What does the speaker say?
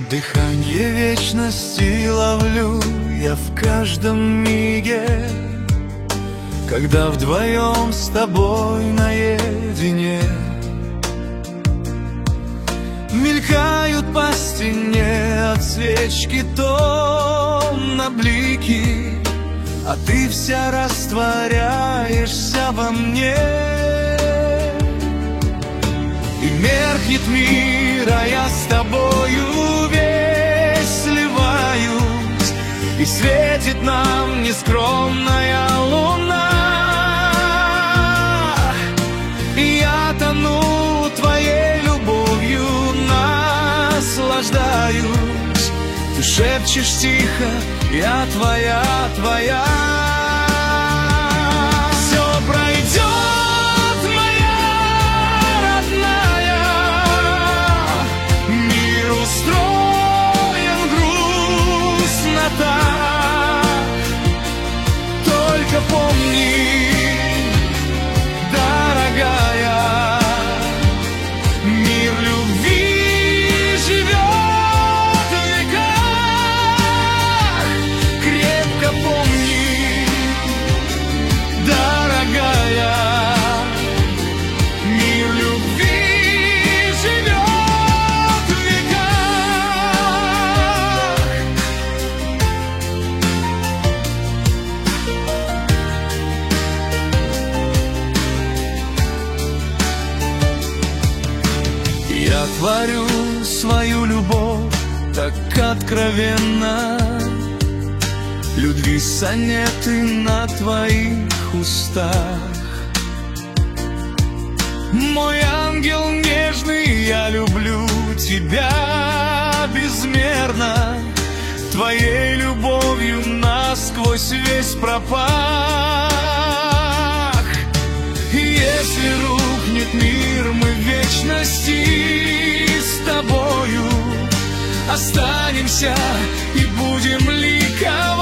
Дыхание вечности ловлю я в каждом миге, когда вдвоем с тобой наедине. Мелькают по стене от свечки томно блики, а ты вся растворяешься во мне. И меркнет мир, а я с тобою весь сливаюсь, и светит нам нескромная луна. И я тону твоей любовью, наслаждаюсь. Ты шепчешь тихо: я твоя, твоя. Все пройдет, моя родная, мир устроен грустно так. Только помни, дорогая, мир любви живет в веках. Крепко помни, дорогая, мир любви живет в веках. Я творю свою любовь так откровенно, любви сонеты на твоих устах. Мой ангел нежный, я люблю тебя безмерно, твоей любовью насквозь весь пропах. И если рухнет мир, мы в вечности с тобою останемся и будем ликовать.